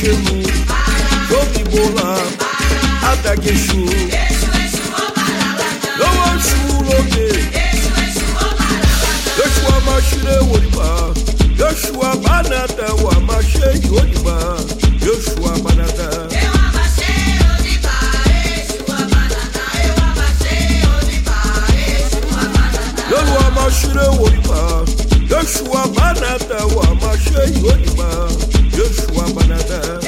chemu, jogi bola, adageshu. Lowo shu loge, Yoshua mashire woriba, Yoshua banata wa mashe yodiba, Yoshua banata. Yoshua mashire woriba, Yoshua banata wa mashe yodiba, Yoshua banata.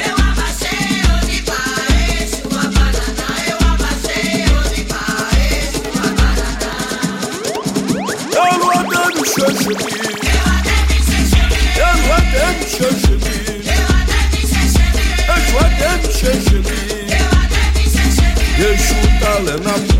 Yeshu talena